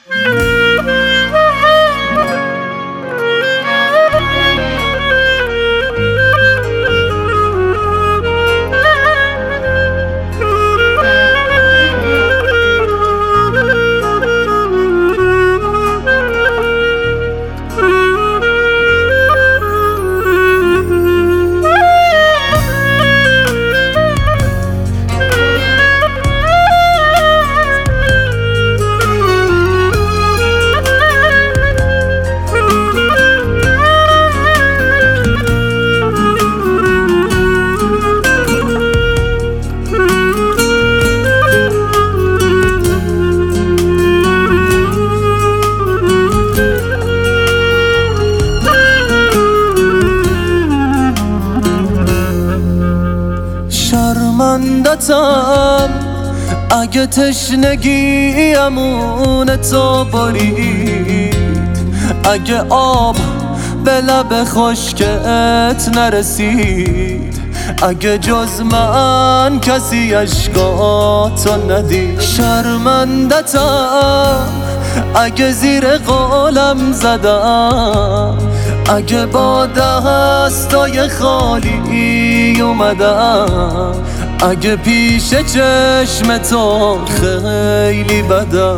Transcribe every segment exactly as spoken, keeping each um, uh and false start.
شرمندتم اگه تشنگی امون تو برید، اگه آب به لب خشکت نرسید، اگه جز من کسی عشقاتو ندید. شرمندتم اگه زیر قولم زدم، اگه با دستای خالی اومدم، اگه پیش چشم تو خیلی بدم.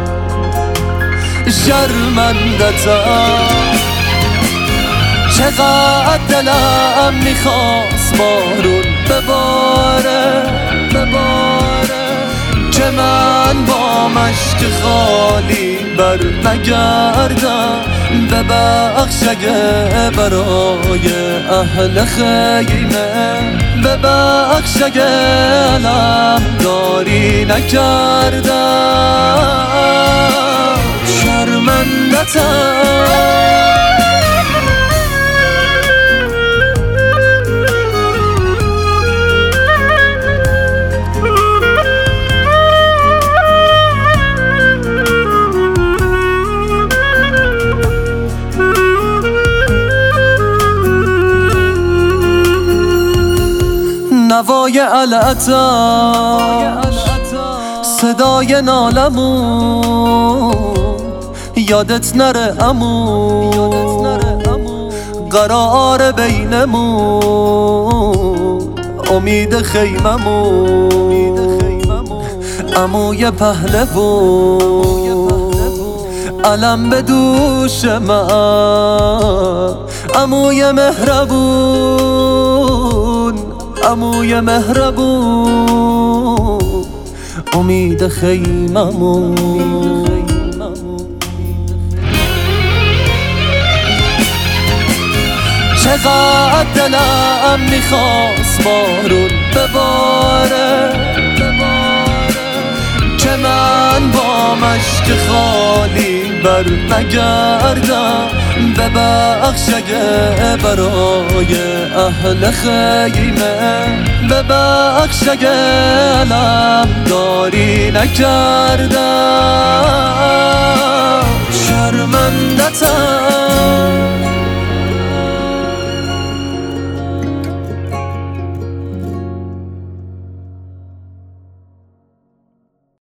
شرمندتم چقدر دلم میخواست بارون بباره بباره، که من با مشک خالی بر نگردم. ببخش اگه برای اهل خیمه، ببخش اگه علمداری نکردم. شرمندتم نوای علعتم، صدای نالمون، یادت نره امون، قرار بینمون، امید خیممون، عموی پهلوون، علم به دوش من، عموی مهربون، عموی مهربون، امید خیممون. چقدر دلم میخواست بارون بباره بباره، که من با مشک خالی بر نگردم. ببخش اگه برای اهل خیمه، ببخش اگه علمداری نکردم.